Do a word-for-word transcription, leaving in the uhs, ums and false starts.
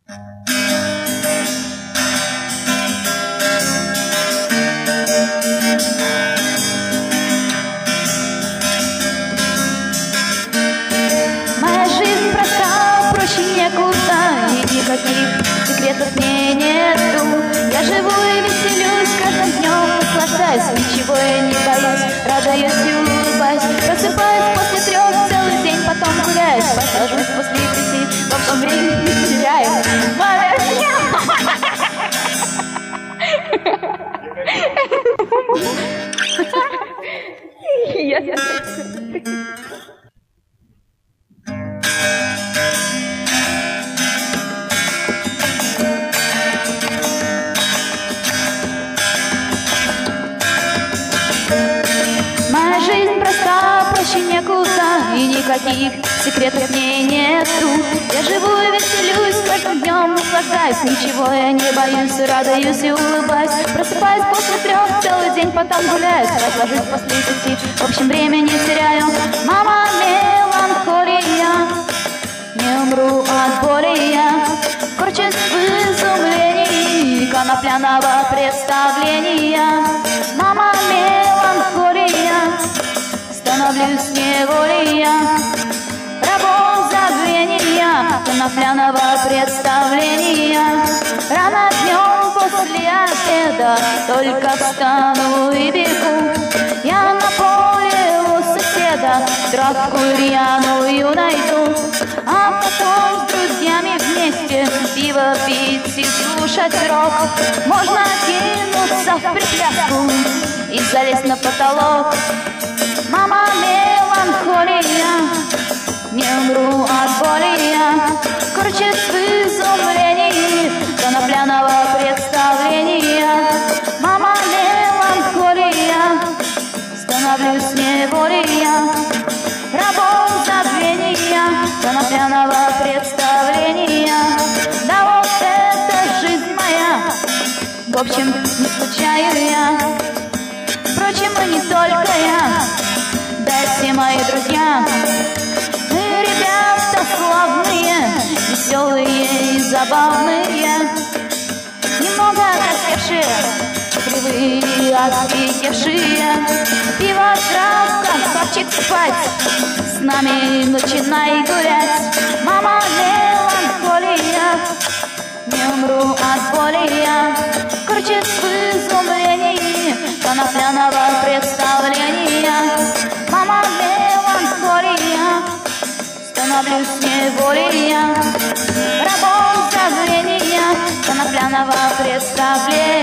Моя жизнь проста, проще некуда, и никаких секретов мне нету. Я живу и веселюсь каждым днем, наслаждаюсь, ничего я не боюсь, радуюсь и улыбаюсь. Просыпаюсь после трех, целый день потом гуляю, посажусь после пяти, в общем время не теряю. Моя жизнь проста, проще некуда, и никаких секретов мне нету. Я живу и веселюсь каждым днем, наслаждаюсь, ничего я не боюсь, радуюсь и улыбаюсь. Просыпаюсь после трех, целый день потом гуляю, ложусь после пяти, в общем время не теряю. Мама, меланхолия, не умру от боли я, корчусь в изумлении конопляного представления. Мама, меланхолия, становлюсь неволей я, рабом забвения конопляного представления. Рано днем после обеда только встану и бегу я на поле у соседа, травку рьяную найду, а потом с друзьями вместе пиво пить и слушать рок. Можно кинуться в припляску и залезть на потолок. Мама, меланхолия, не умру от боли я, корчусь в изумлении конопляного представления. Мама, меланхолия, становлюсь неволей я, рабом забвения конопляного представления. Да вот это жизнь моя, в общем не скучаю я, впрочем и не только я, да и все мои друзья. Мы ребята славные, веселые и забавные, немного рассевшие, кривые, офигевшие. Пиво, травка, хавчик, спать, с нами начинай гулять. Мама, меланхолия, не умру от боли я, корчусь в изумлении конопляного представления. Мама, меланхолия, становлюсь неволей я, рабом забвения конопляного представления.